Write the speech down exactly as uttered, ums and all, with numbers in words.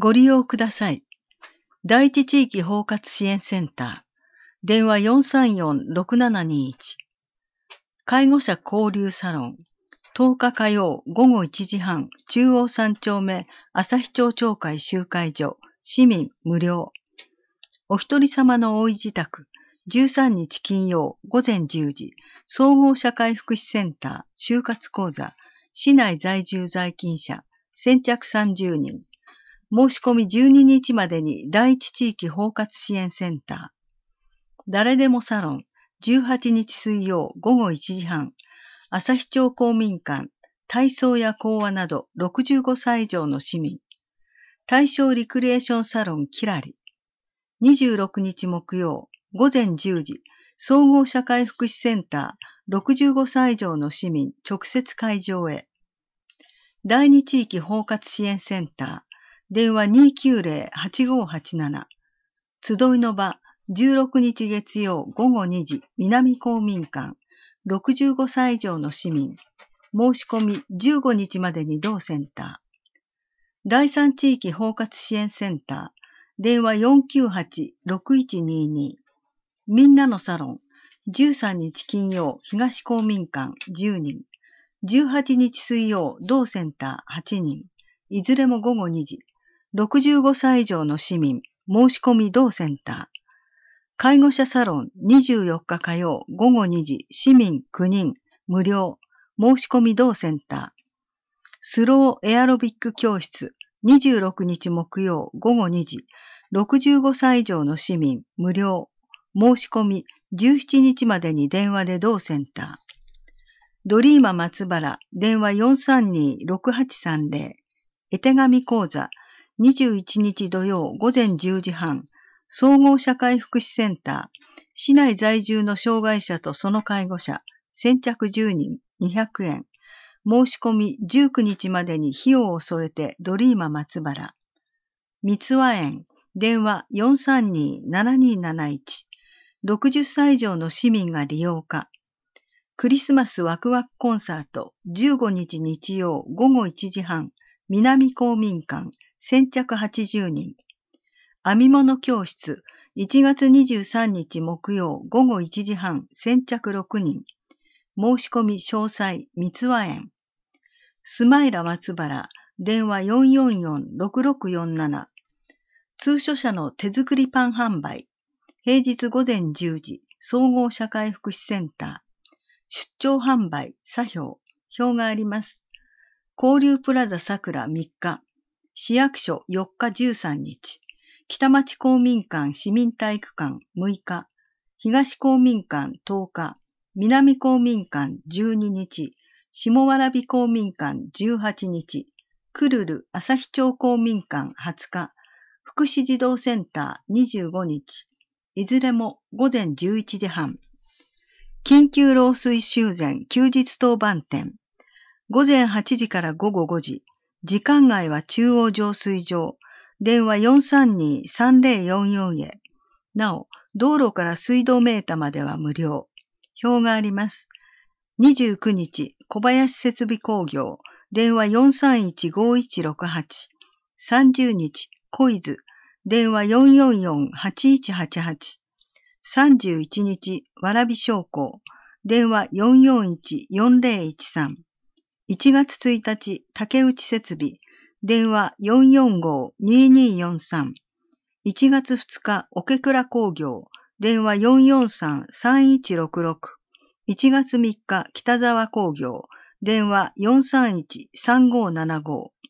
ご利用ください。第一地域包括支援センター。電話 よんさんよんろくななにいち。介護者交流サロン。とおか火曜午後いちじはん、中央三丁目、旭町町会集会所、市民無料。お一人様の大井自宅。じゅうさんにち金曜午前じゅうじ、総合社会福祉センター、就活講座、市内在住在勤者、先着さんじゅうにん。申し込みじゅうににちまでに第一地域包括支援センター。誰でもサロン、じゅうはちにち水曜午後いちじはん、旭町公民館、体操や講話などろくじゅうごさい以上の市民。対象リクリエーションサロンキラリ。にじゅうろくにち木曜午前じゅうじ、総合社会福祉センター、ろくじゅうごさい以上の市民直接会場へ。第二地域包括支援センター、電話 にきゅうぜろはちごはちなな。集いの場、じゅうろくにち月曜午後にじ、南公民館、ろくじゅうごさい以上の市民。申し込みじゅうごにちまでに同センター。第三地域包括支援センター、電話 よんきゅうはちろくいちにに。みんなのサロン、じゅうさんにち金曜東公民館じゅうにん。じゅうはちにち水曜同センターはちにん。いずれも午後にじ。ろくじゅうごさい以上の市民、申し込み同センター。介護者サロンにじゅうよっか火曜午後にじ、市民きゅうにん、無料、申し込み同センター。スローエアロビック教室にじゅうろくにち木曜午後にじ、ろくじゅうごさい以上の市民、無料、申し込みじゅうしちにちまでに電話で同センター。ドリーマ松原、電話 よんさんにろくはちさんぜろ。絵手紙講座、にじゅういちにち土曜午前じゅうじはん、総合社会福祉センター、市内在住の障害者とその介護者、先着じゅうにん、にひゃくえん。申し込みじゅうくにちまでに費用を添えてドリーマ松原。三つ和園、電話 よんさんにななになないち。ろくじゅっさい以上の市民が利用可。クリスマスワクワクコンサートじゅうごにち日曜午後いちじはん、南公民館、先着はちじゅうにん。編み物教室いちがつにじゅうさんにち木曜午後いちじはん、先着ろくにん。申し込み詳細、三つ和園。スマイラ松原、電話 よんよんよんろくろくよんなな。通所者の手作りパン販売。平日午前じゅうじ、総合社会福祉センター。出張販売、作表、表があります。交流プラザ桜みっか。市役所よっかじゅうさんにち。北町公民館市民体育館むいか。東公民館とおか。南公民館じゅうににち。下蕨公民館じゅうはちにち。クルル旭町公民館はつか。福祉児童センターにじゅうごにち。いずれも午前じゅういちじはん。緊急漏水修繕休日当番店。午前はちじから午後ごじ。時間外は中央浄水場。電話 よんさんにさんぜろよんよん へ。なお、道路から水道メーターまでは無料。表があります。にじゅうくにち、小林設備工業。電話 よんさんいちごいちろくはち。さんじゅうにち、小伊豆。電話 よんよんよんはちいちはちはち。さんじゅういちにち、蕨商工。電話 よんよんいちよんぜろいちさん。いちがつついたち、竹内設備。電話 よんよんごにによんさん。いちがつふつか、桶倉工業。電話 よんよんさんさんいちろくろく。いちがつみっか、北沢工業。電話 よんさんいちさんごななご。